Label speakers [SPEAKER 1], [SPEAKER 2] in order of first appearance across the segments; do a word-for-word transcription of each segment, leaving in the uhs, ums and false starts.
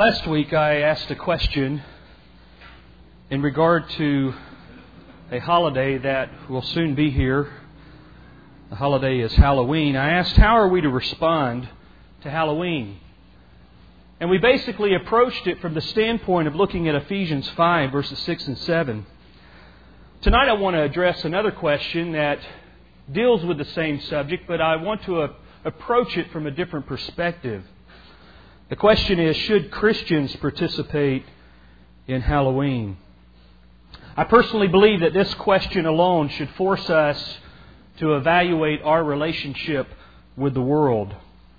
[SPEAKER 1] Last week I asked a question in regard to a holiday that will soon be here. The holiday is Halloween. I asked, how are we to respond to Halloween? And we basically approached it from the standpoint of looking at Ephesians five, verses six and seven. Tonight I want to address another question that deals with the same subject, but I want to uh, approach it from a different perspective. The question is, should Christians participate in Halloween? I personally believe that this question alone should force us to evaluate our relationship with the world.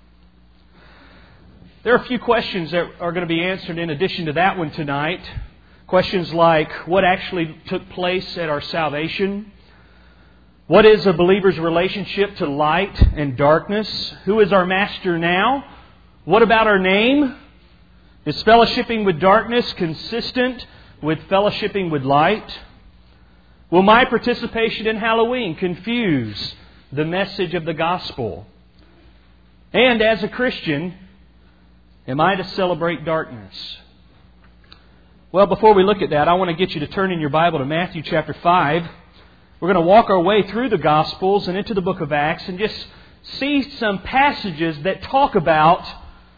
[SPEAKER 1] There are a few questions that are going to be answered in addition to that one tonight. Questions like, what actually took place at our salvation? What is a believer's relationship to light and darkness? Who is our master now? What about our name? Is fellowshipping with darkness consistent with fellowshipping with light? Will my participation in Halloween confuse the message of the gospel? And as a Christian, am I to celebrate darkness? Well, before we look at that, I want to get you to turn in your Bible to Matthew chapter five. We're going to walk our way through the Gospels and into the book of Acts and just see some passages that talk about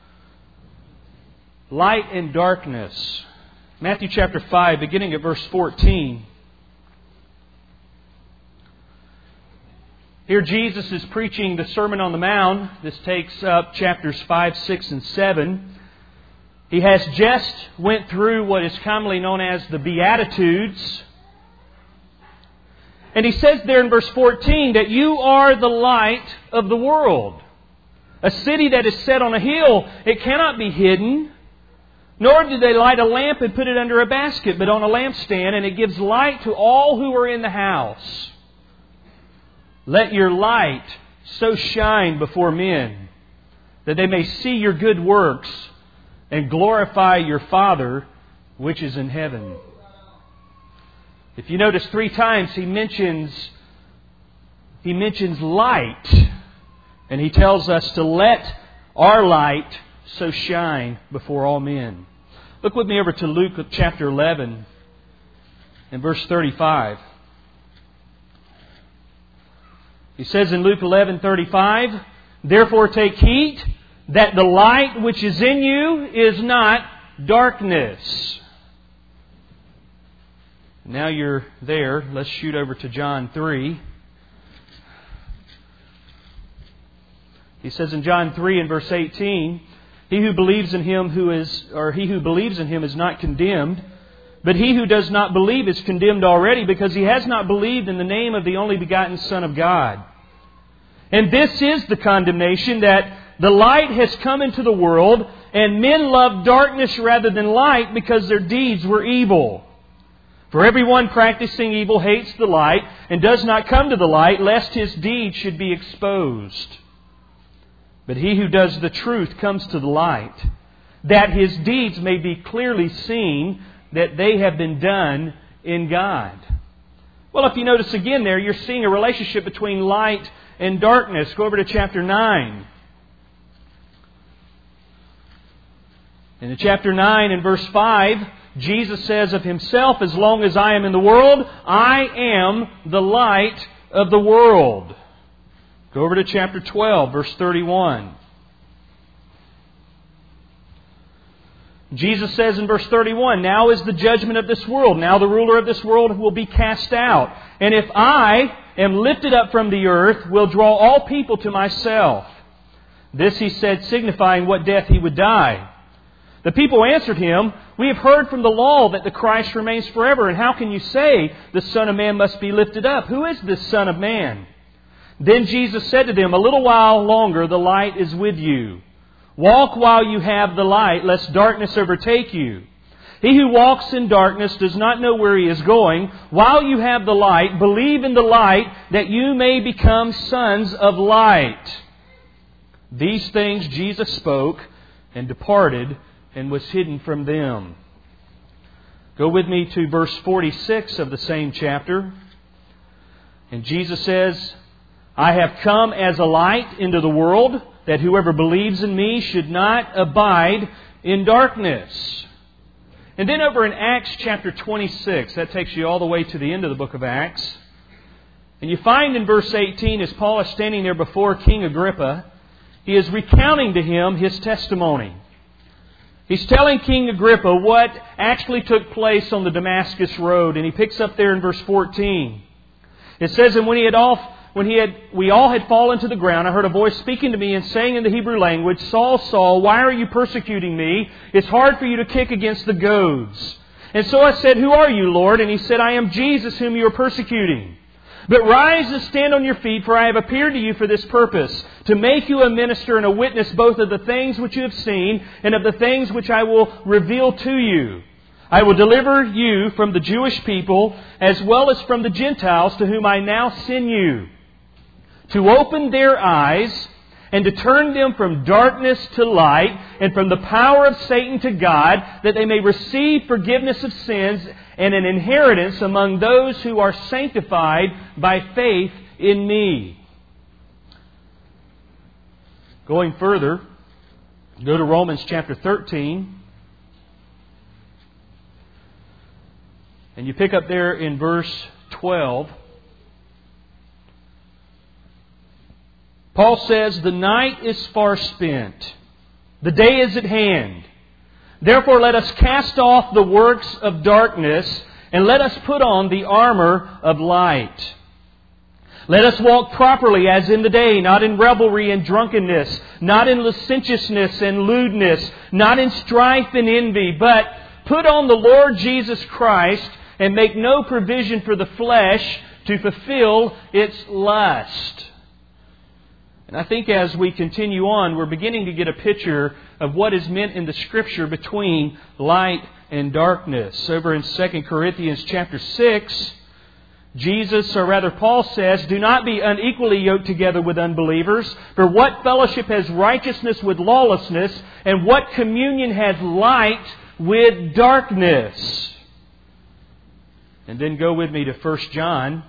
[SPEAKER 1] light and darkness. Matthew chapter five, beginning at verse fourteen. Here Jesus is preaching the Sermon on the Mount. This takes up chapters five, six, and seven. He has just went through what is commonly known as the Beatitudes. And he says there in verse fourteen that you are the light of the world. A city that is set on a hill, it cannot be hidden. Nor do they light a lamp and put it under a basket, but on a lampstand, and it gives light to all who are in the house. Let your light so shine before men, that they may see your good works and glorify your Father which is in heaven. If you notice, three times he mentions, he mentions light. And he tells us to let our light so shine before all men. Look with me over to Luke chapter eleven and verse thirty-five. He says in Luke eleven thirty-five, therefore take heed that the light which is in you is not darkness. Now you're there. Let's shoot over to John three. He says in John three and verse eighteen, He who believes in him who is, or he who believes in him is not condemned, but he who does not believe is condemned already, because he has not believed in the name of the only begotten Son of God. And this is the condemnation, that the light has come into the world, and men love darkness rather than light, because their deeds were evil. For everyone practicing evil hates the light, and does not come to the light, lest his deeds should be exposed. But he who does the truth comes to the light, that his deeds may be clearly seen, that they have been done in God. Well, if you notice again there, you're seeing a relationship between light and darkness. Go over to chapter nine. In chapter nine and verse five, Jesus says of Himself, as long as I am in the world, I am the light of the world. Go over to chapter twelve, verse thirty-one. Jesus says in verse thirty-one, now is the judgment of this world. Now the ruler of this world will be cast out. And if I am lifted up from the earth, will draw all people to myself. This He said, signifying what death He would die. The people answered Him, we have heard from the law that the Christ remains forever. And how can you say the Son of Man must be lifted up? Who is this Son of Man? Then Jesus said to them, a little while longer the light is with you. Walk while you have the light, lest darkness overtake you. He who walks in darkness does not know where he is going. While you have the light, believe in the light, that you may become sons of light. These things Jesus spoke and departed and was hidden from them. Go with me to verse forty-six of the same chapter. And Jesus says, I have come as a light into the world, that whoever believes in me should not abide in darkness. And then over in Acts chapter twenty-six, that takes you all the way to the end of the book of Acts. And you find in verse eighteen, as Paul is standing there before King Agrippa, he is recounting to him his testimony. He's telling King Agrippa what actually took place on the Damascus road. And he picks up there in verse fourteen. It says, And when he had all, when he had, we all had fallen to the ground, I heard a voice speaking to me and saying in the Hebrew language, Saul, Saul, why are you persecuting me? It's hard for you to kick against the goads. And so I said, Who are you, Lord? And He said, I am Jesus whom you are persecuting. But rise and stand on your feet, for I have appeared to you for this purpose, to make you a minister and a witness both of the things which you have seen and of the things which I will reveal to you. I will deliver you from the Jewish people as well as from the Gentiles to whom I now send you, to open their eyes and to turn them from darkness to light and from the power of Satan to God, that they may receive forgiveness of sins and an inheritance among those who are sanctified by faith in me. Going further, go to Romans chapter thirteen. And you pick up there in verse twelve. Paul says, The night is far spent. The day is at hand. Therefore let us cast off the works of darkness and let us put on the armor of light. Let us walk properly as in the day, not in revelry and drunkenness, not in licentiousness and lewdness, not in strife and envy, but put on the Lord Jesus Christ and make no provision for the flesh to fulfill its lust. And I think as we continue on, we're beginning to get a picture of what is meant in the Scripture between light and darkness. Over in Second Corinthians chapter six, Jesus, or rather Paul says, Do not be unequally yoked together with unbelievers. For what fellowship has righteousness with lawlessness? And what communion has light with darkness? And then go with me to First John.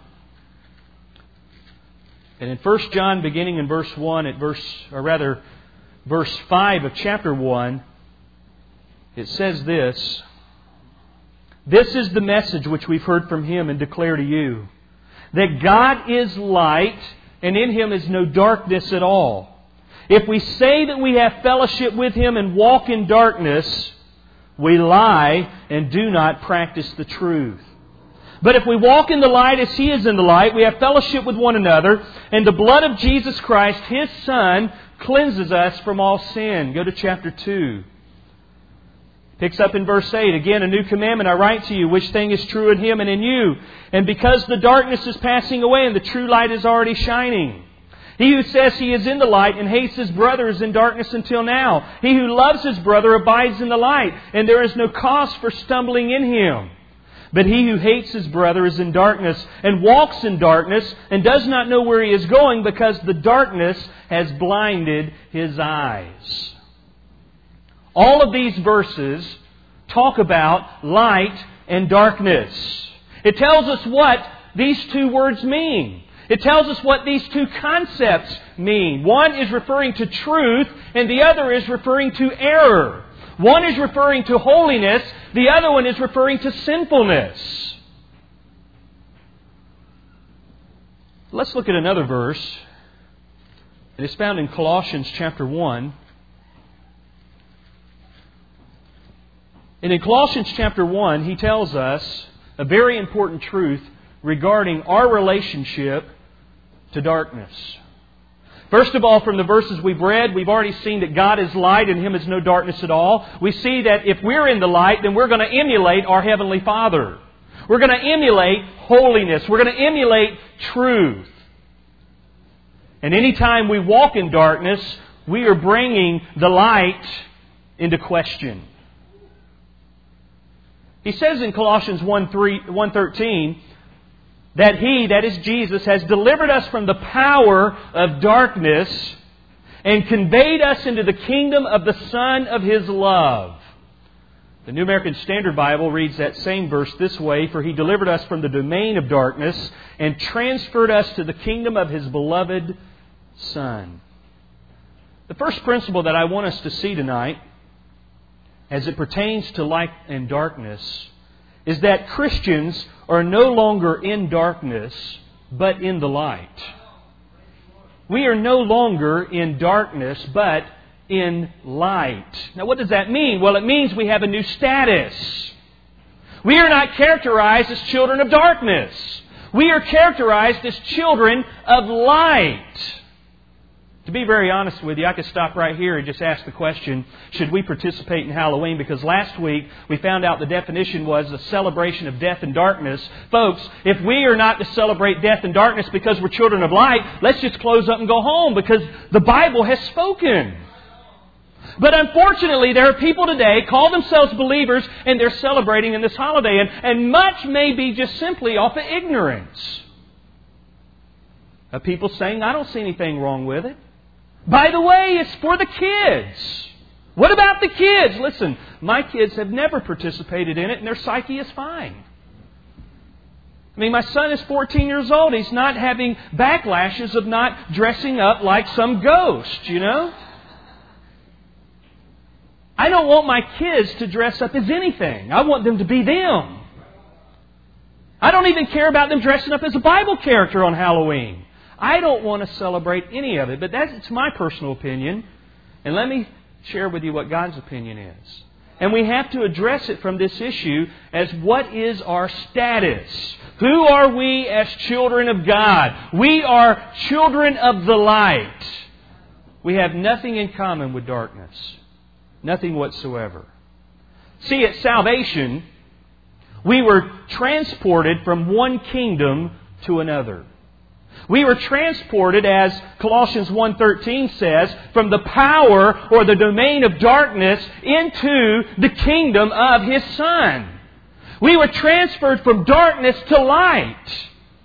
[SPEAKER 1] And in First John, beginning in verse one, at verse, or rather, verse five of chapter one, it says this, This is the message which we've heard from Him and declare to you, that God is light, and in Him is no darkness at all. If we say that we have fellowship with Him and walk in darkness, we lie and do not practice the truth. But if we walk in the light as He is in the light, we have fellowship with one another, and the blood of Jesus Christ, His Son, cleanses us from all sin. Go to chapter two. Picks up in verse eight. Again, a new commandment I write to you, which thing is true in Him and in you. And because the darkness is passing away and the true light is already shining. He who says he is in the light and hates his brother is in darkness until now. He who loves his brother abides in the light, and there is no cause for stumbling in him. But he who hates his brother is in darkness and walks in darkness and does not know where he is going because the darkness has blinded his eyes. All of these verses talk about light and darkness. It tells us what these two words mean. It tells us what these two concepts mean. One is referring to truth and the other is referring to error. One is referring to holiness, the other one is referring to sinfulness. Let's look at another verse. It is found in Colossians chapter one. And in Colossians chapter one, he tells us a very important truth regarding our relationship to darkness. First of all, from the verses we've read, we've already seen that God is light and Him is no darkness at all. We see that if we're in the light, then we're going to emulate our Heavenly Father. We're going to emulate holiness. We're going to emulate truth. And anytime we walk in darkness, we are bringing the light into question. He says in Colossians one thirteen, that He, that is Jesus, has delivered us from the power of darkness and conveyed us into the kingdom of the Son of His love. The New American Standard Bible reads that same verse this way, For He delivered us from the domain of darkness and transferred us to the kingdom of His beloved Son. The first principle that I want us to see tonight as it pertains to light and darkness is that Christians are no longer in darkness, but in the light. We are no longer in darkness, but in light. Now, what does that mean? Well, it means we have a new status. We are not characterized as children of darkness. We are characterized as children of light. To be very honest with you, I could stop right here and just ask the question, should we participate in Halloween? Because last week we found out the definition was the celebration of death and darkness. Folks, if we are not to celebrate death and darkness because we're children of light, let's just close up and go home because the Bible has spoken. But unfortunately, there are people today call themselves believers and they're celebrating in this holiday. And, and much may be just simply off of ignorance. Of people saying, I don't see anything wrong with it. By the way, it's for the kids. What about the kids? Listen, my kids have never participated in it and their psyche is fine. I mean, my son is fourteen years old. He's not having backlashes of not dressing up like some ghost, you know? I don't want my kids to dress up as anything. I want them to be them. I don't even care about them dressing up as a Bible character on Halloween. I don't want to celebrate any of it, but that's my personal opinion. And let me share with you what God's opinion is. And we have to address it from this issue as what is our status? Who are we as children of God? We are children of the light. We have nothing in common with darkness. Nothing whatsoever. See, at salvation, we were transported from one kingdom to another. We were transported, as Colossians one thirteen says, from the power or the domain of darkness into the kingdom of His Son. We were transferred from darkness to light.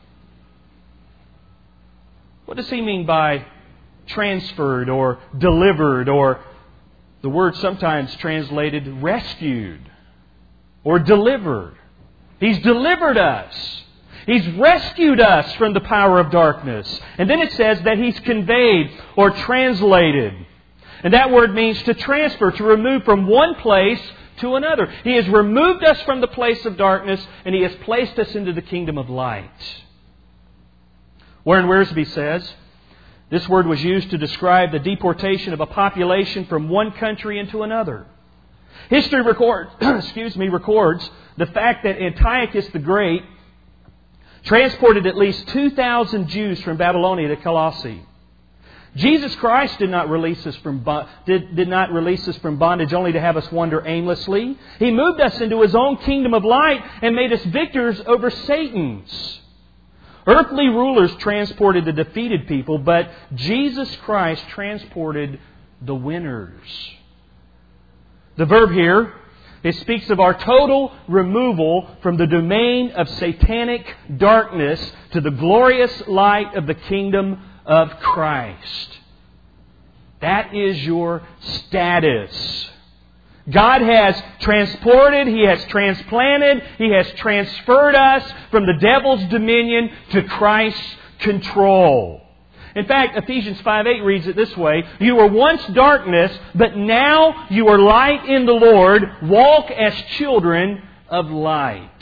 [SPEAKER 1] What does he mean by transferred or delivered, or the word sometimes translated rescued or delivered? He's delivered us. He's rescued us from the power of darkness. And then it says that He's conveyed or translated. And that word means to transfer, to remove from one place to another. He has removed us from the place of darkness and He has placed us into the kingdom of light. Warren Wiersbe says, this word was used to describe the deportation of a population from one country into another. History record, excuse me, records the fact that Antiochus the Great transported at least two thousand Jews from Babylonia to Colossae. Jesus Christ did not release us from did, did not release us from bondage only to have us wander aimlessly. He moved us into His own kingdom of light and made us victors over Satan's. Earthly rulers transported the defeated people, but Jesus Christ transported the winners. The verb here, it speaks of our total removal from the domain of satanic darkness to the glorious light of the kingdom of Christ. That is your status. God has transported, He has transplanted, He has transferred us from the devil's dominion to Christ's control. In fact, Ephesians five eight reads it this way, you were once darkness, but now you are light in the Lord. Walk as children of light.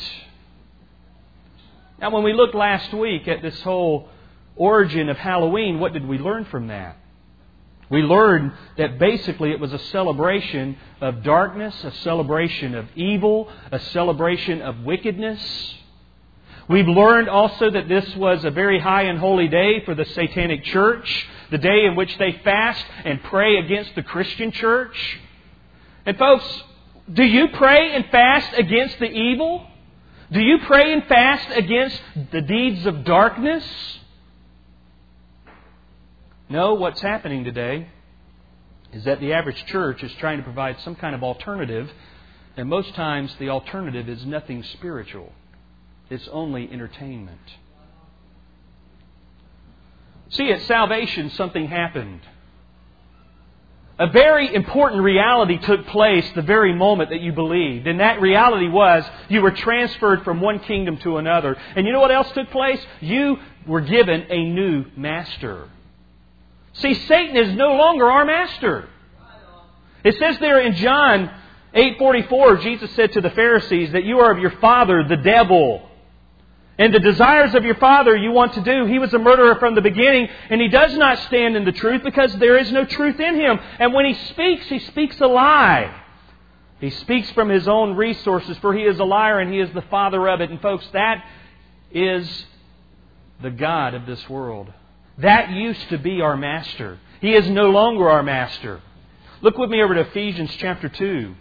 [SPEAKER 1] Now, when we looked last week at this whole origin of Halloween, what did we learn from that? We learned that basically it was a celebration of darkness, a celebration of evil, a celebration of wickedness. We've learned also that this was a very high and holy day for the satanic church, the day in which they fast and pray against the Christian church. And folks, do you pray and fast against the evil? Do you pray and fast against the deeds of darkness? No, what's happening today is that the average church is trying to provide some kind of alternative, and most times the alternative is nothing spiritual. It's only entertainment. See, at salvation, something happened. A very important reality took place the very moment that you believed. And that reality was you were transferred from one kingdom to another. And you know what else took place? You were given a new master. See, Satan is no longer our master. It says there in John eight forty-four, Jesus said to the Pharisees that you are of your father, the devil. And the desires of your father you want to do. He was a murderer from the beginning, and he does not stand in the truth because there is no truth in him. And when he speaks, he speaks a lie. He speaks from his own resources, for he is a liar and he is the father of it. And folks, that is the God of this world. That used to be our master. He is no longer our master. Look with me over to Ephesians chapter two.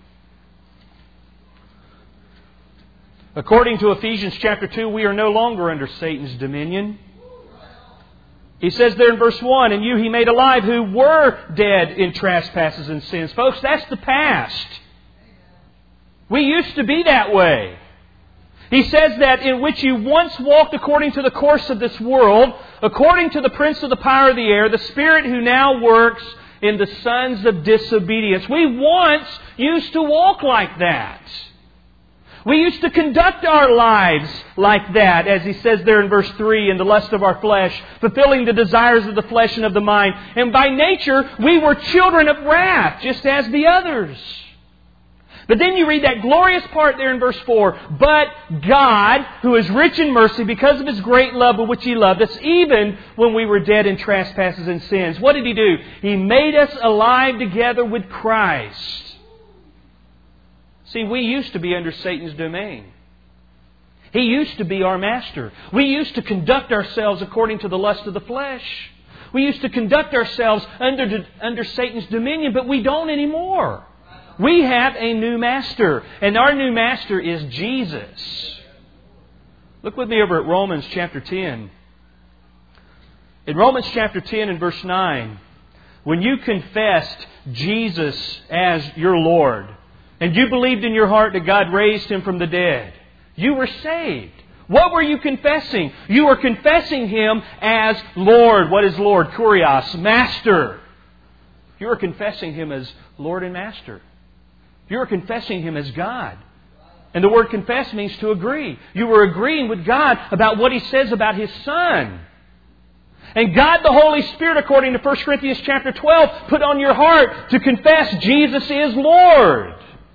[SPEAKER 1] According to Ephesians chapter two, we are no longer under Satan's dominion. He says there in verse one, "And you He made alive who were dead in trespasses and sins." Folks, that's the past. We used to be that way. He says that in which you once walked according to the course of this world, according to the prince of the power of the air, the spirit who now works in the sons of disobedience. We once used to walk like that. We used to conduct our lives like that, as he says there in verse three, in the lust of our flesh, fulfilling the desires of the flesh and of the mind. And by nature, we were children of wrath, just as the others. But then you read that glorious part there in verse four. "But God, who is rich in mercy, because of His great love with which He loved us, even when we were dead in trespasses and sins." What did He do? He made us alive together with Christ. See, we used to be under Satan's domain. He used to be our master. We used to conduct ourselves according to the lust of the flesh. We used to conduct ourselves under, under Satan's dominion, but we don't anymore. We have a new master, and our new master is Jesus. Look with me over at Romans chapter ten. In Romans chapter ten and verse nine, when you confessed Jesus as your Lord, and you believed in your heart that God raised Him from the dead, you were saved. What were you confessing? You were confessing Him as Lord. What is Lord? Kurios, Master. You were confessing Him as Lord and Master. You were confessing Him as God. And the word confess means to agree. You were agreeing with God about what He says about His Son. And God the Holy Spirit, according to First Corinthians chapter twelve, put on your heart to confess Jesus is Lord.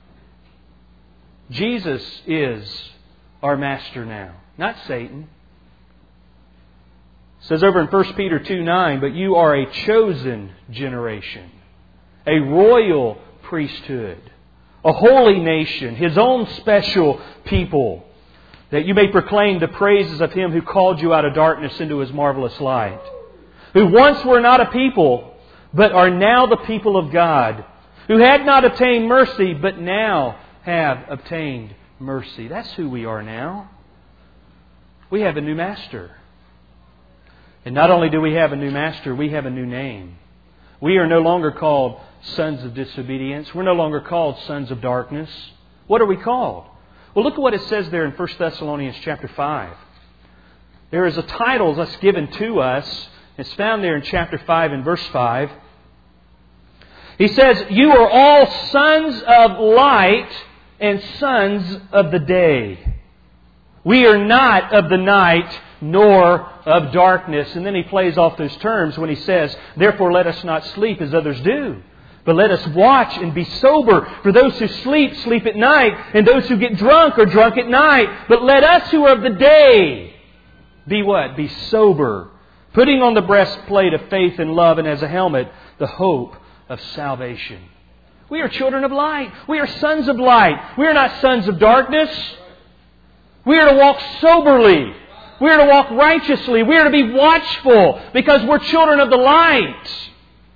[SPEAKER 1] Jesus is our master now, not Satan. It says over in First Peter two nine, "But you are a chosen generation, a royal priesthood, a holy nation, His own special people, that you may proclaim the praises of Him who called you out of darkness into His marvelous light, who once were not a people, but are now the people of God, who had not obtained mercy, but now have obtained mercy." That's who we are now. We have a new master. And not only do we have a new master, we have a new name. We are no longer called sons of disobedience. We're no longer called sons of darkness. What are we called? Well, look at what it says there in First Thessalonians chapter five. There is a title that's given to us. It's found there in chapter five and verse five. He says, "You are all sons of light and sons of the day. We are not of the night nor of darkness." And then he plays off those terms when he says, "Therefore let us not sleep as others do, but let us watch and be sober. For those who sleep, sleep at night, and those who get drunk are drunk at night. But let us who are of the day be what? Be sober, putting on the breastplate of faith and love, and as a helmet, the hope of salvation." We are children of light. We are sons of light. We are not sons of darkness. We are to walk soberly. We are to walk righteously. We are to be watchful because we're children of the light.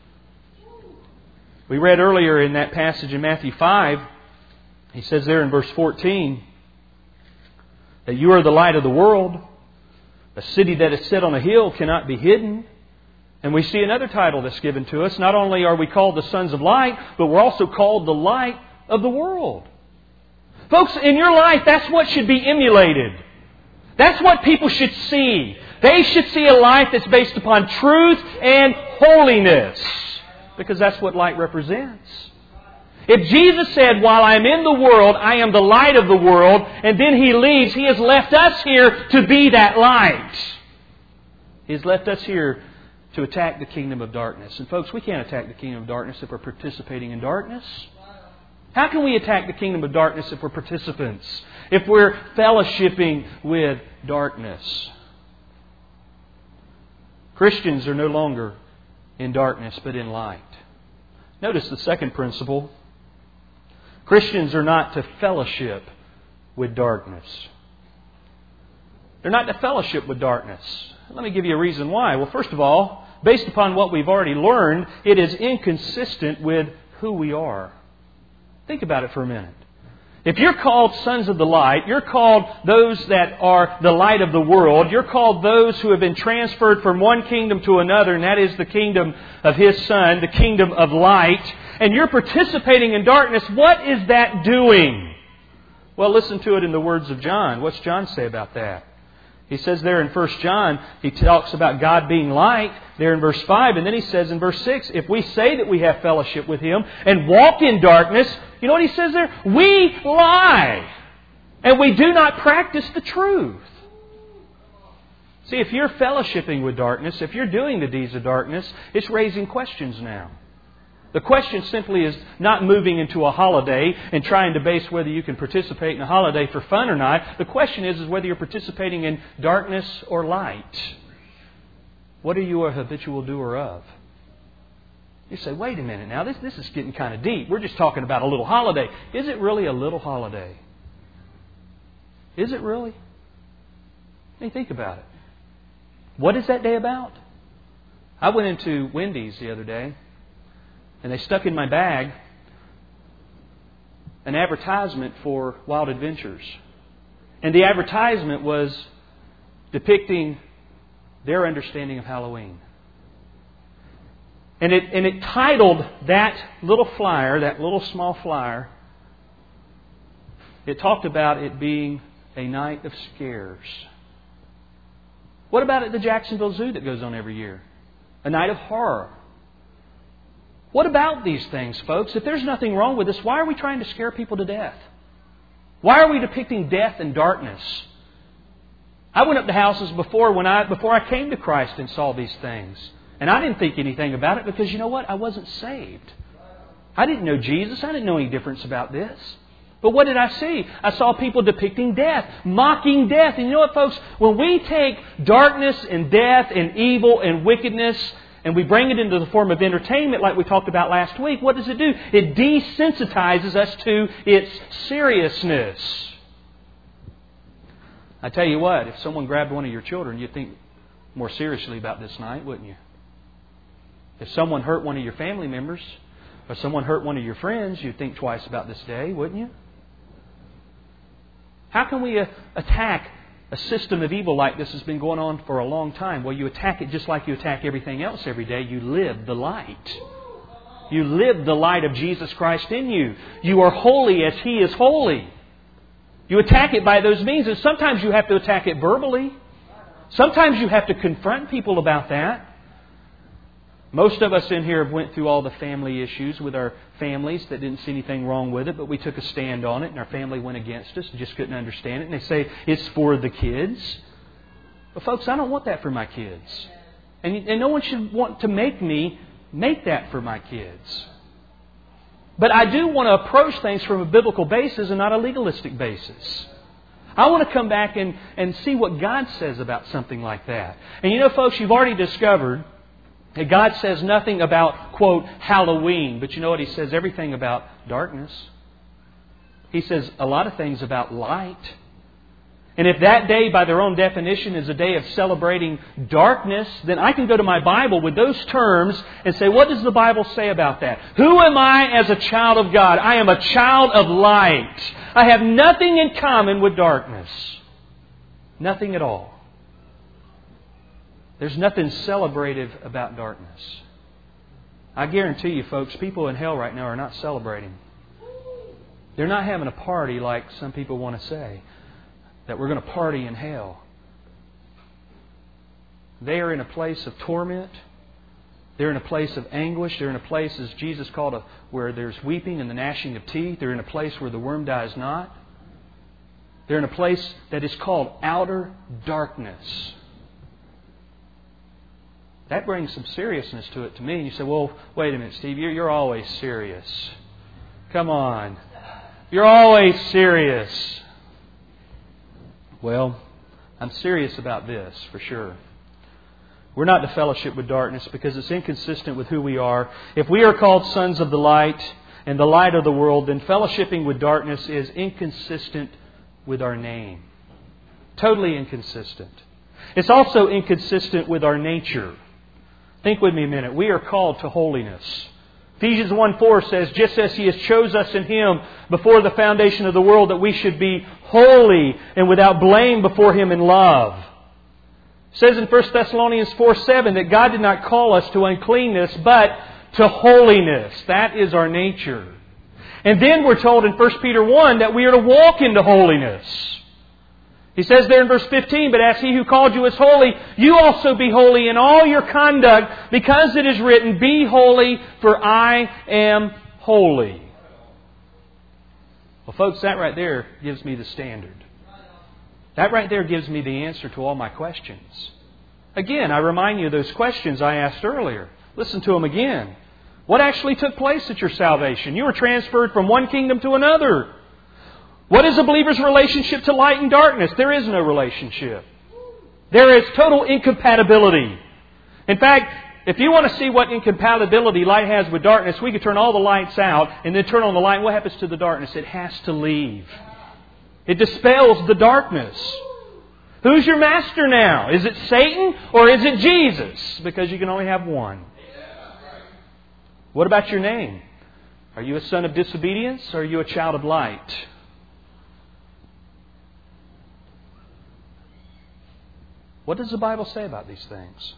[SPEAKER 1] We read earlier in that passage in Matthew five, he says there in verse fourteen, that you are the light of the world. A city that is set on a hill cannot be hidden. And we see another title that's given to us. Not only are we called the sons of light, but we're also called the light of the world. Folks, in your life, that's what should be emulated. That's what people should see. They should see a life that's based upon truth and holiness, because that's what light represents. If Jesus said, "While I am in the world, I am the light of the world," and then He leaves, He has left us here to be that light. He has left us here to attack the kingdom of darkness. And folks, we can't attack the kingdom of darkness if we're participating in darkness. How can we attack the kingdom of darkness if we're participants? If we're fellowshipping with darkness? Christians are no longer in darkness but in light. Notice the second principle. Christians are not to fellowship with darkness. They're not to fellowship with darkness. Let me give you a reason why. Well, first of all, based upon what we've already learned, it is inconsistent with who we are. Think about it for a minute. If you're called sons of the light, you're called those that are the light of the world, you're called those who have been transferred from one kingdom to another, and that is the kingdom of His Son, the kingdom of light, and you're participating in darkness, what is that doing? Well, listen to it in the words of John. What's John say about that? He says there in First John, he talks about God being light there in verse five. And then he says in verse six, if we say that we have fellowship with Him and walk in darkness, you know what he says there? We lie. And we do not practice the truth. See, if you're fellowshipping with darkness, if you're doing the deeds of darkness, it's raising questions now. The question simply is not moving into a holiday and trying to base whether you can participate in a holiday for fun or not. The question is, is whether you're participating in darkness or light. What are you a habitual doer of? You say, wait a minute now, this, this is getting kind of deep. We're just talking about a little holiday. Is it really a little holiday? Is it really? Let me think about it. What is that day about? I went into Wendy's the other day, and they stuck in my bag an advertisement for Wild Adventures. And the advertisement was depicting their understanding of Halloween. And it, and it titled that little flyer, that little small flyer, it talked about it being a night of scares. What about at the Jacksonville Zoo that goes on every year? A night of horror. What about these things, folks? If there's nothing wrong with this, why are we trying to scare people to death? Why are we depicting death and darkness? I went up to houses before when I before I came to Christ and saw these things. And I didn't think anything about it because, you know what? I wasn't saved. I didn't know Jesus. I didn't know any difference about this. But what did I see? I saw people depicting death, mocking death. And you know what, folks? When we take darkness and death and evil and wickedness and we bring it into the form of entertainment like we talked about last week, what does it do? It desensitizes us to its seriousness. I tell you what, if someone grabbed one of your children, you'd think more seriously about this night, wouldn't you? If someone hurt one of your family members or someone hurt one of your friends, you'd think twice about this day, wouldn't you? How can we uh, attack a system of evil like this has been going on for a long time? Well, you attack it just like you attack everything else every day. You live the light. You live the light of Jesus Christ in you. You are holy as He is holy. You attack it by those means. And sometimes you have to attack it verbally. Sometimes you have to confront people about that. Most of us in here have went through all the family issues with our families that didn't see anything wrong with it, but we took a stand on it and our family went against us and just couldn't understand it. And they say, it's for the kids. But folks, I don't want that for my kids. And, and no one should want to make me make that for my kids. But I do want to approach things from a biblical basis and not a legalistic basis. I want to come back and, and see what God says about something like that. And you know, folks, you've already discovered that God says nothing about, quote, Halloween. But you know what? He says everything about darkness. He says a lot of things about light. And if that day, by their own definition, is a day of celebrating darkness, then I can go to my Bible with those terms and say, what does the Bible say about that? Who am I as a child of God? I am a child of light. I have nothing in common with darkness. Nothing at all. There's nothing celebrative about darkness. I guarantee you, folks, people in hell right now are not celebrating. They're not having a party like some people want to say, that we're going to party in hell. They are in a place of torment. They're in a place of anguish. They're in a place, as Jesus called it, where there's weeping and the gnashing of teeth. They're in a place where the worm dies not. They're in a place that is called outer darkness. That brings some seriousness to it to me. And you say, well, wait a minute, Steve, you're, you're always serious. Come on. You're always serious. Well, I'm serious about this for sure. We're not to fellowship with darkness because it's inconsistent with who we are. If we are called sons of the light and the light of the world, then fellowshipping with darkness is inconsistent with our name. Totally inconsistent. It's also inconsistent with our nature. Think with me a minute. We are called to holiness. Ephesians one four says, just as He has chose us in Him before the foundation of the world, that we should be holy and without blame before Him in love. It says in First Thessalonians four seven that God did not call us to uncleanness, but to holiness. That is our nature. And then we're told in First Peter one that we are to walk into holiness. He says there in verse fifteen, but as He who called you is holy, you also be holy in all your conduct, because it is written, be holy, for I am holy. Well, folks, that right there gives me the standard. That right there gives me the answer to all my questions. Again, I remind you of those questions I asked earlier. Listen to them again. What actually took place at your salvation? You were transferred from one kingdom to another. What is a believer's relationship to light and darkness? There is no relationship. There is total incompatibility. In fact, if you want to see what incompatibility light has with darkness, we could turn all the lights out and then turn on the light. What happens to the darkness? It has to leave. It dispels the darkness. Who's your master now? Is it Satan or is it Jesus? Because you can only have one. What about your name? Are you a son of disobedience or are you a child of light? What does the Bible say about these things?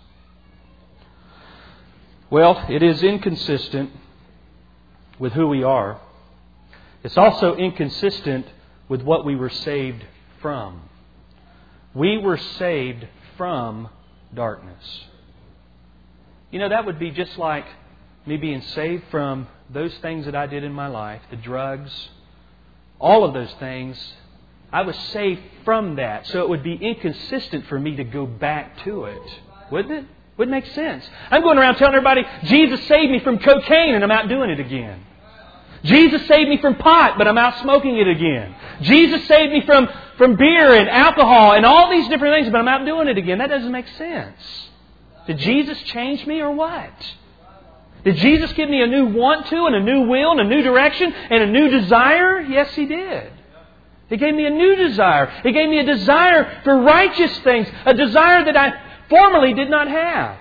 [SPEAKER 1] Well, it is inconsistent with who we are. It's also inconsistent with what we were saved from. We were saved from darkness. You know, that would be just like me being saved from those things that I did in my life, the drugs, all of those things. I was saved from that, so it would be inconsistent for me to go back to it. Wouldn't it? Wouldn't make sense. I'm going around telling everybody, Jesus saved me from cocaine and I'm out doing it again. Jesus saved me from pot, but I'm out smoking it again. Jesus saved me from, from beer and alcohol and all these different things, but I'm out doing it again. That doesn't make sense. Did Jesus change me or what? Did Jesus give me a new want to and a new will and a new direction and a new desire? Yes, He did. He gave me a new desire. He gave me a desire for righteous things. A desire that I formerly did not have.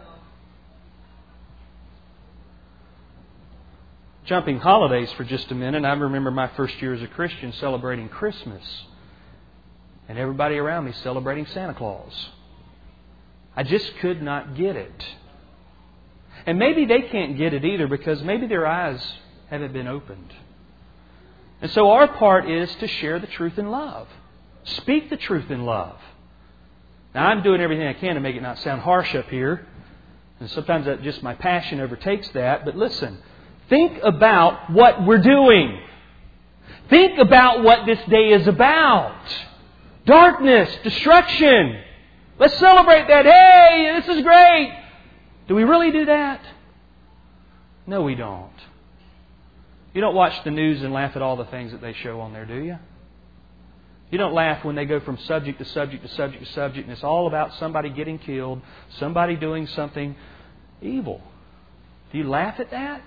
[SPEAKER 1] Jumping holidays for just a minute. I remember my first year as a Christian celebrating Christmas. And everybody around me celebrating Santa Claus. I just could not get it. And maybe they can't get it either because maybe their eyes haven't been opened. And so our part is to share the truth in love. Speak the truth in love. Now I'm doing everything I can to make it not sound harsh up here. And sometimes that just my passion overtakes that. But listen, think about what we're doing. Think about what this day is about. Darkness, destruction. Let's celebrate that. Hey, this is great. Do we really do that? No, we don't. You don't watch the news and laugh at all the things that they show on there, do you? You don't laugh when they go from subject to subject to subject to subject and it's all about somebody getting killed, somebody doing something evil. Do you laugh at that?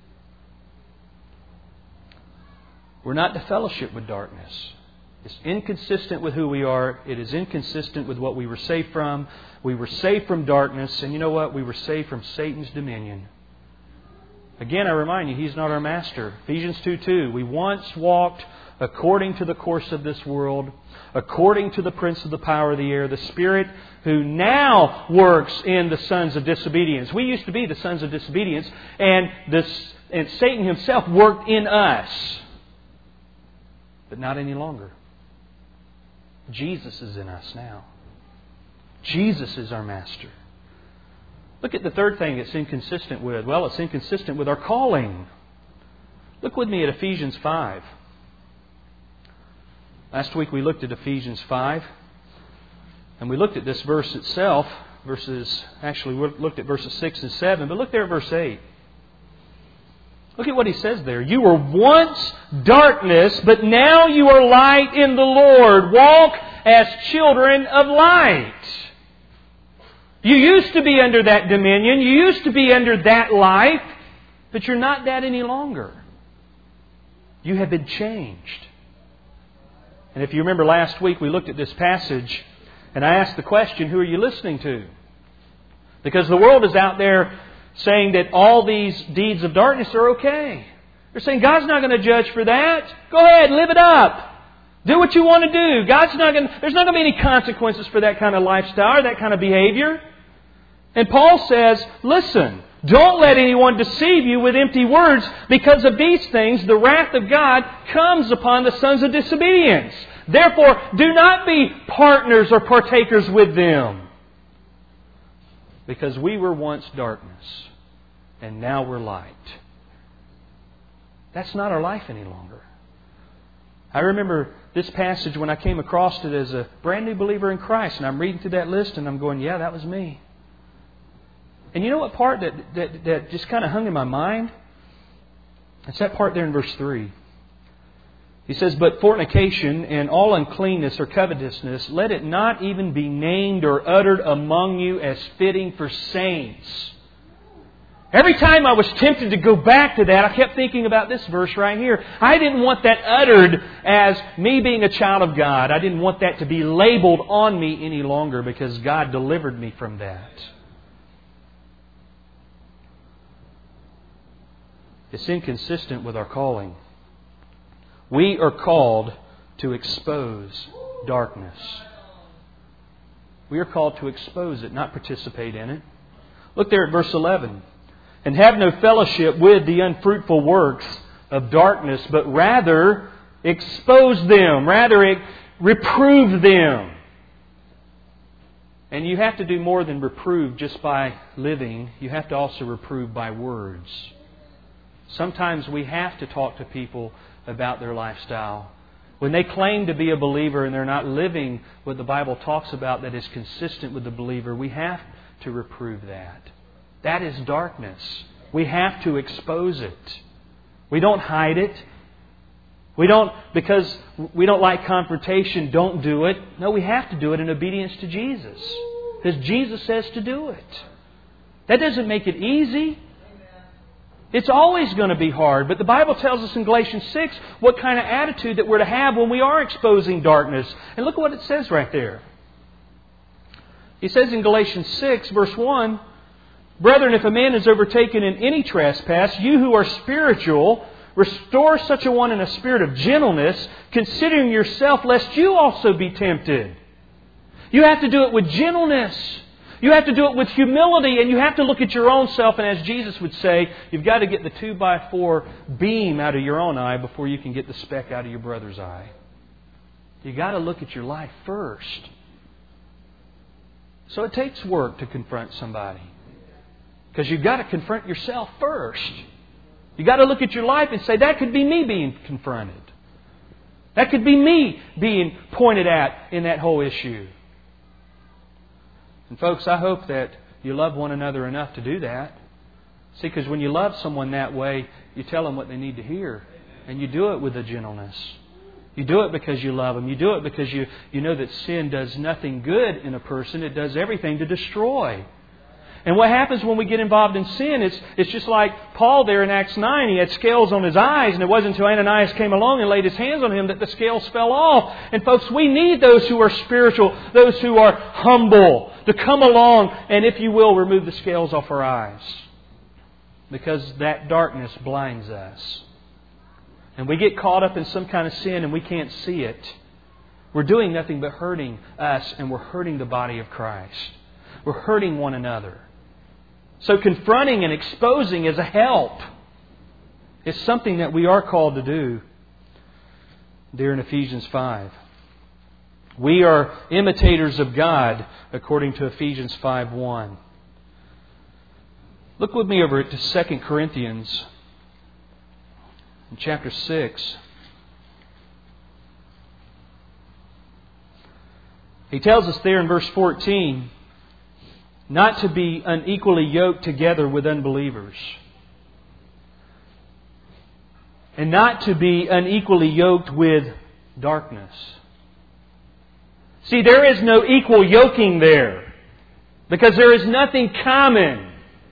[SPEAKER 1] We're not to fellowship with darkness. It's inconsistent with who we are. It is inconsistent with what we were saved from. We were saved from darkness. And you know what? We were saved from Satan's dominion. Again, I remind you, He's not our master. Ephesians two two. We once walked according to the course of this world, according to the prince of the power of the air, the spirit who now works in the sons of disobedience. We used to be the sons of disobedience, and, this, and Satan himself worked in us. But not any longer. Jesus is in us now. Jesus is our master. Look at the third thing it's inconsistent with. Well, it's inconsistent with our calling. Look with me at Ephesians five. Last week we looked at Ephesians five. And we looked at this verse itself. Verses, actually we looked at verses six and seven. But look there at verse eight. Look at what he says there. You were once darkness, but now you are light in the Lord. Walk as children of light. You used to be under that dominion. You used to be under that life. But you're not that any longer. You have been changed. And if you remember last week, we looked at this passage and I asked the question, who are you listening to? Because the world is out there saying that all these deeds of darkness are okay. They're saying God's not going to judge for that. Go ahead, live it up. Do what you want to do. God's not going to, there's not going to be any consequences for that kind of lifestyle or that kind of behavior. And Paul says, listen, don't let anyone deceive you with empty words. Because of these things, the wrath of God comes upon the sons of disobedience. Therefore, do not be partners or partakers with them. Because we were once darkness, and now we're light. That's not our life any longer. I remember this passage when I came across it as a brand new believer in Christ, and I'm reading through that list, and I'm going, yeah, that was me. And you know what part that, that, that just kind of hung in my mind? It's that part there in verse three. He says, but fornication and all uncleanness or covetousness, let it not even be named or uttered among you as fitting for saints. Every time I was tempted to go back to that, I kept thinking about this verse right here. I didn't want that uttered as me being a child of God. I didn't want that to be labeled on me any longer because God delivered me from that. It's inconsistent with our calling. We are called to expose darkness. We are called to expose it, not participate in it. Look there at verse eleven. And have no fellowship with the unfruitful works of darkness, but rather expose them, rather reprove them. And you have to do more than reprove just by living. You have to also reprove by words. Sometimes we have to talk to people about their lifestyle. When they claim to be a believer and they're not living what the Bible talks about that is consistent with the believer, we have to reprove that. That is darkness. We have to expose it. We don't hide it. We don't, because we don't like confrontation, don't do it. No, we have to do it in obedience to Jesus. Because Jesus says to do it. That doesn't make it easy. It's always going to be hard. But the Bible tells us in Galatians six what kind of attitude that we're to have when we are exposing darkness. And look at what it says right there. He says in Galatians six, verse one, brethren, if a man is overtaken in any trespass, you who are spiritual, restore such a one in a spirit of gentleness, considering yourself, lest you also be tempted. You have to do it with gentleness. You have to do it with humility, and you have to look at your own self. And as Jesus would say, you've got to get the two by four beam out of your own eye before you can get the speck out of your brother's eye. You've got to look at your life first. So it takes work to confront somebody. Because you've got to confront yourself first. You've got to look at your life and say, that could be me being confronted. That could be me being pointed at in that whole issue. And folks, I hope that you love one another enough to do that. See, because when you love someone that way, you tell them what they need to hear. And you do it with a gentleness. You do it because you love them. You do it because you, you know that sin does nothing good in a person. It does everything to destroy. And what happens when we get involved in sin, it's, it's just like Paul there in Acts nine. He had scales on his eyes, and it wasn't until Ananias came along and laid his hands on him that the scales fell off. And folks, we need those who are spiritual, those who are humble, to come along and, if you will, remove the scales off our eyes. Because that darkness blinds us. And we get caught up in some kind of sin and we can't see it. We're doing nothing but hurting us, and we're hurting the body of Christ. We're hurting one another. So confronting and exposing is a help. It's something that we are called to do. There in Ephesians five. We are imitators of God, according to Ephesians five one. Look with me over to Second Corinthians in chapter six. He tells us there in verse fourteen, not to be unequally yoked together with unbelievers. and not to be unequally yoked with darkness. See, there is no equal yoking there, because there is nothing common.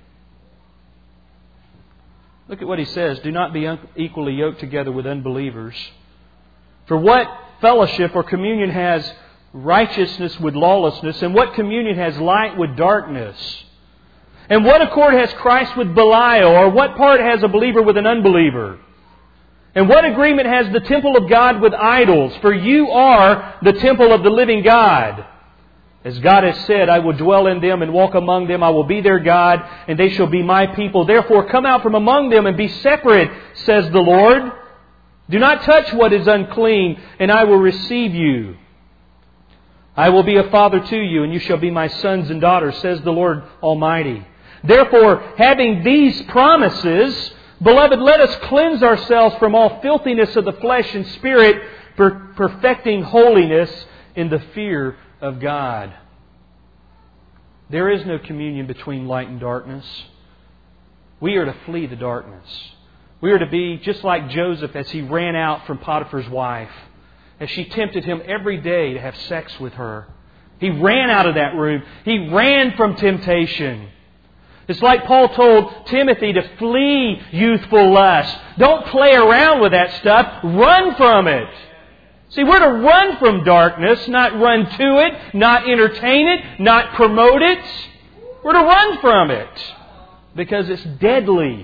[SPEAKER 1] Look at what he says. Do not be unequally yoked together with unbelievers. For what fellowship or communion has righteousness with lawlessness? And what communion has light with darkness? And what accord has Christ with Belial? Or what part has a believer with an unbeliever? And what agreement has the temple of God with idols? For you are the temple of the living God. As God has said, I will dwell in them and walk among them. I will be their God, and they shall be my people. Therefore come out from among them and be separate, says the Lord. Do not touch what is unclean, and I will receive you. I will be a father to you, and you shall be my sons and daughters, says the Lord Almighty. Therefore, having these promises, beloved, let us cleanse ourselves from all filthiness of the flesh and spirit, per- perfecting holiness in the fear of God. There is no communion between light and darkness. We are to flee the darkness. We are to be just like Joseph as he ran out from Potiphar's wife, as she tempted him every day to have sex with her. He ran out of that room. He ran from temptation. It's like Paul told Timothy to flee youthful lust. Don't play around with that stuff. Run from it. See, we're to run from darkness, not run to it, not entertain it, not promote it. We're to run from it because it's deadly.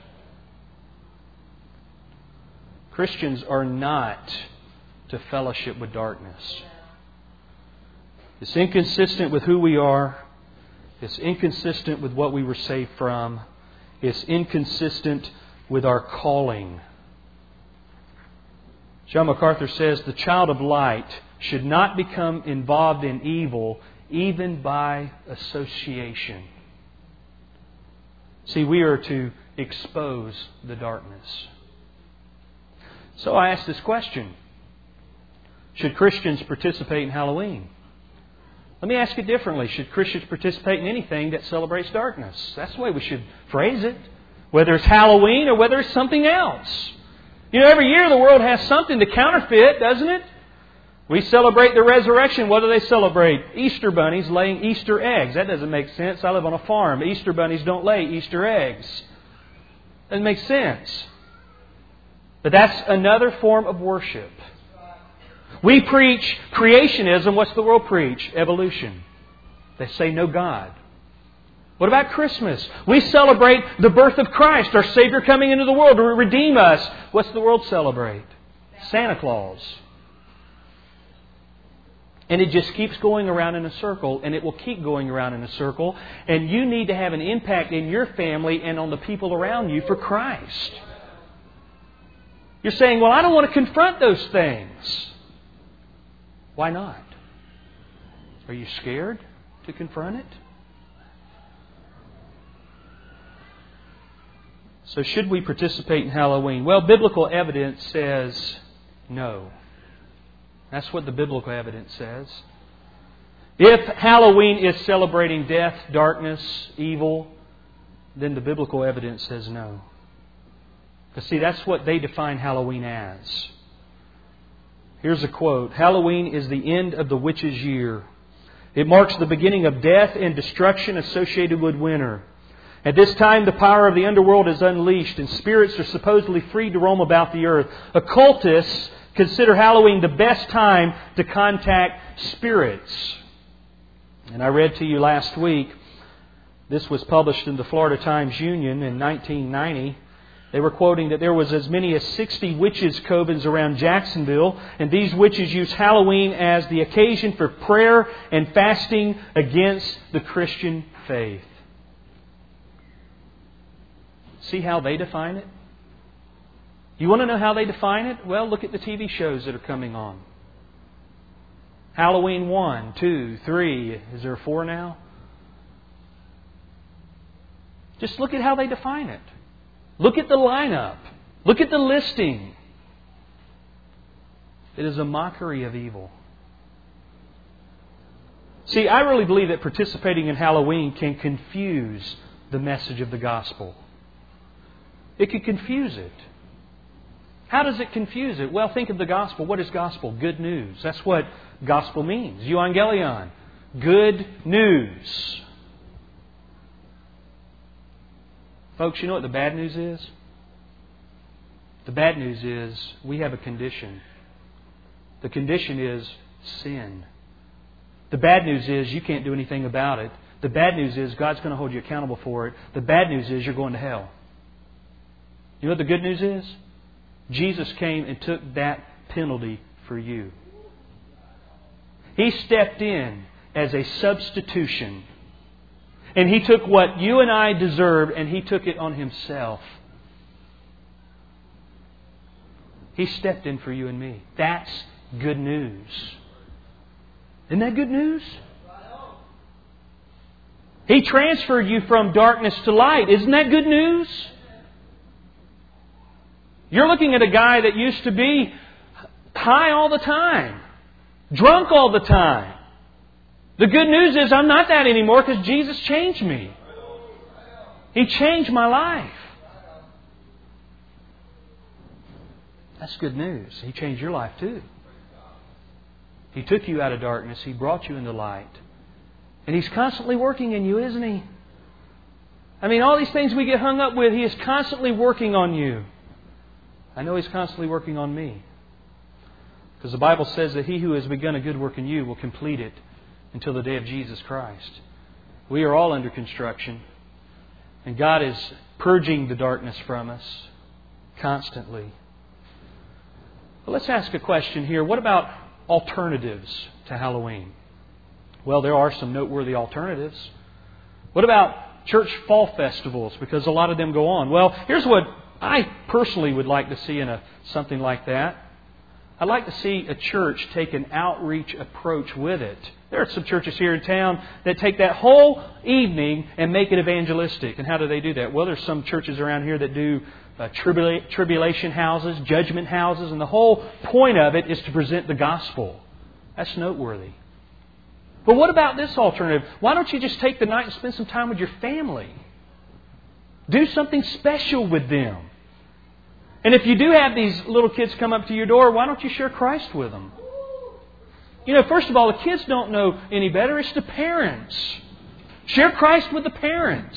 [SPEAKER 1] Christians are not to fellowship with darkness. It's inconsistent with who we are. It's inconsistent with what we were saved from. It's inconsistent with our calling. John MacArthur says, the child of light should not become involved in evil even by association. See, we are to expose the darkness. So I ask this question. Should Christians participate in Halloween? Let me ask it differently. Should Christians participate in anything that celebrates darkness? That's the way we should phrase it. Whether it's Halloween or whether it's something else. You know, every year the world has something to counterfeit, doesn't it? We celebrate the resurrection. What do they celebrate? Easter bunnies laying Easter eggs. That doesn't make sense. I live on a farm. Easter bunnies don't lay Easter eggs. Doesn't make sense. But that's another form of worship. We preach creationism. What's the world preach? Evolution. They say no God. What about Christmas? We celebrate the birth of Christ, our Savior coming into the world to redeem us. What's the world celebrate? Santa Claus. And it just keeps going around in a circle, and it will keep going around in a circle. And you need to have an impact in your family and on the people around you for Christ. You're saying, well, I don't want to confront those things. Why not? Are you scared to confront it? So should we participate in Halloween? Well, biblical evidence says no. That's what the biblical evidence says. If Halloween is celebrating death, darkness, evil, then the biblical evidence says no. Because see, that's what they define Halloween as. Here's a quote. Halloween is the end of the witch's year. It marks the beginning of death and destruction associated with winter. At this time, the power of the underworld is unleashed and spirits are supposedly free to roam about the earth. Occultists consider Halloween the best time to contact spirits. And I read to you last week, this was published in the Florida Times Union in nineteen ninety. They were quoting that there was as many as sixty witches' covens around Jacksonville, and these witches used Halloween as the occasion for prayer and fasting against the Christian faith. See how they define it? You want to know how they define it? Well, look at the T V shows that are coming on. Halloween one, two, three. Is there four now? Just look at how they define it. Look at the lineup. Look at the listing. It is a mockery of evil. See, I really believe that participating in Halloween can confuse the message of the gospel. It could confuse it. How does it confuse it? Well, think of the gospel. What is gospel? Good news. That's what gospel means. Euangelion. Good news. Folks, you know what the bad news is? The bad news is we have a condition. The condition is sin. The bad news is you can't do anything about it. The bad news is God's going to hold you accountable for it. The bad news is you're going to hell. You know what the good news is? Jesus came and took that penalty for you. He stepped in as a substitution. And He took what you and I deserved and He took it on Himself. He stepped in for you and me. That's good news. Isn't that good news? He transferred you from darkness to light. Isn't that good news? You're looking at a guy that used to be high all the time, drunk all the time. The good news is I'm not that anymore because Jesus changed me. He changed my life. That's good news. He changed your life too. He took you out of darkness. He brought you into light. And He's constantly working in you, isn't He? I mean, all these things we get hung up with, He is constantly working on you. I know He's constantly working on me. Because the Bible says that He who has begun a good work in you will complete it until the day of Jesus Christ. We are all under construction. And God is purging the darkness from us constantly. But let's ask a question here. What about alternatives to Halloween? Well, there are some noteworthy alternatives. What about church fall festivals? Because a lot of them go on. Well, here's what I personally would like to see in a something like that. I'd like to see a church take an outreach approach with it. There are some churches here in town that take that whole evening and make it evangelistic. And how do they do that? Well, there's some churches around here that do uh, tribula- tribulation houses, judgment houses, and the whole point of it is to present the gospel. That's noteworthy. But what about this alternative? Why don't you just take the night and spend some time with your family? Do something special with them. And if you do have these little kids come up to your door, why don't you share Christ with them? You know, first of all, the kids don't know any better. It's the parents. Share Christ with the parents.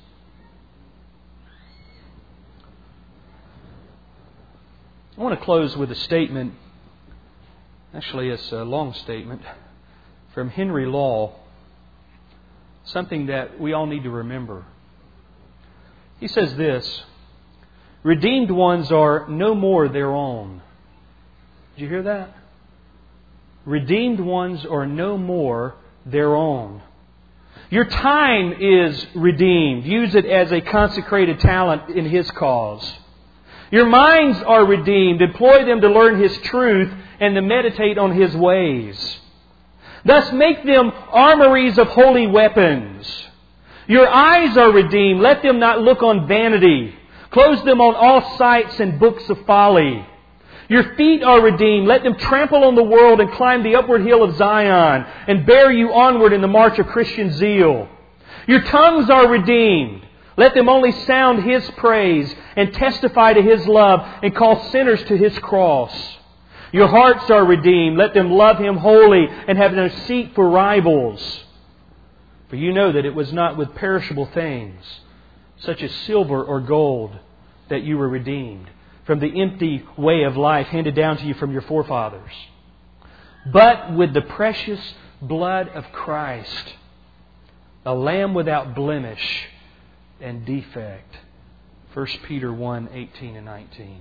[SPEAKER 1] I want to close with a statement. Actually, it's a long statement from Henry Law. Something that we all need to remember. He says this: redeemed ones are no more their own. Did you hear that? Redeemed ones are no more their own. Your time is redeemed. Use it as a consecrated talent in His cause. Your minds are redeemed. Employ them to learn His truth and to meditate on His ways. Thus make them armories of holy weapons. Your eyes are redeemed. Let them not look on vanity. Close them on all sights and books of folly. Your feet are redeemed. Let them trample on the world and climb the upward hill of Zion and bear you onward in the march of Christian zeal. Your tongues are redeemed. Let them only sound His praise and testify to His love and call sinners to His cross. Your hearts are redeemed. Let them love Him wholly and have no seat for rivals. For you know that it was not with perishable things, such as silver or gold, that you were redeemed from the empty way of life handed down to you from your forefathers, but with the precious blood of Christ, a lamb without blemish and defect. First Peter one, eighteen and nineteen.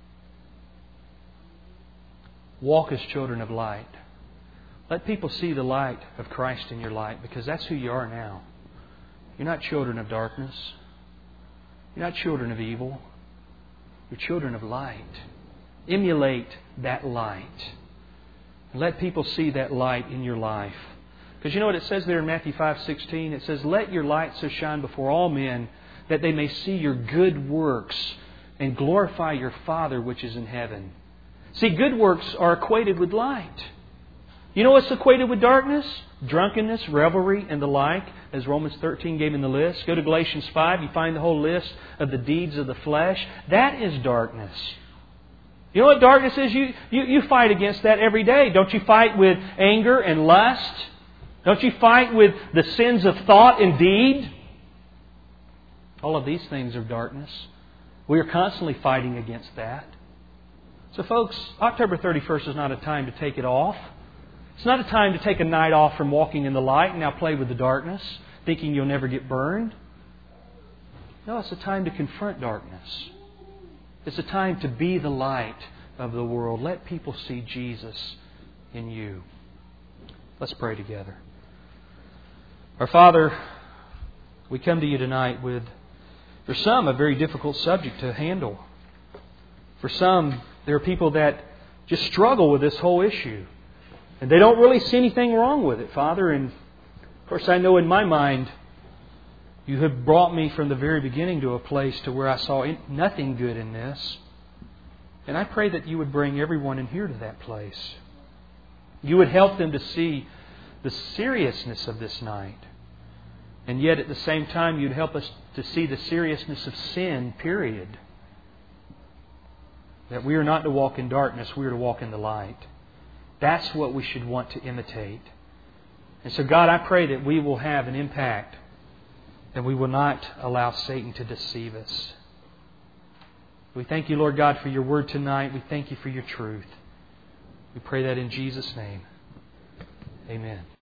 [SPEAKER 1] Walk as children of light. Let people see the light of Christ in your light, because that's who you are now. You're not children of darkness. You're not children of evil. You're children of light. Emulate that light. Let people see that light in your life. Because you know what it says there in Matthew five sixteen? It says, let your light so shine before all men that they may see your good works and glorify your Father which is in heaven. See, good works are equated with light. You know what's equated with darkness? Drunkenness, revelry, and the like, as Romans thirteen gave in the list. Go to Galatians five, you find the whole list of the deeds of the flesh. That is darkness. You know what darkness is? You, you, you fight against that every day. Don't you fight with anger and lust? Don't you fight with the sins of thought and deed? All of these things are darkness. We are constantly fighting against that. So folks, October thirty-first is not a time to take it off. It's not a time to take a night off from walking in the light and now play with the darkness, thinking you'll never get burned. No, it's a time to confront darkness. It's a time to be the light of the world. Let people see Jesus in you. Let's pray together. Our Father, we come to you tonight with, for some, a very difficult subject to handle. For some, there are people that just struggle with this whole issue. And they don't really see anything wrong with it, Father. And of course, I know in my mind, You have brought me from the very beginning to a place to where I saw nothing good in this. And I pray that You would bring everyone in here to that place. You would help them to see the seriousness of this night. And yet at the same time, You'd help us to see the seriousness of sin, period. That we are not to walk in darkness, we are to walk in the light. That's what we should want to imitate. And so God, I pray that we will have an impact, and we will not allow Satan to deceive us. We thank You, Lord God, for Your Word tonight. We thank You for Your truth. We pray that in Jesus' name. Amen.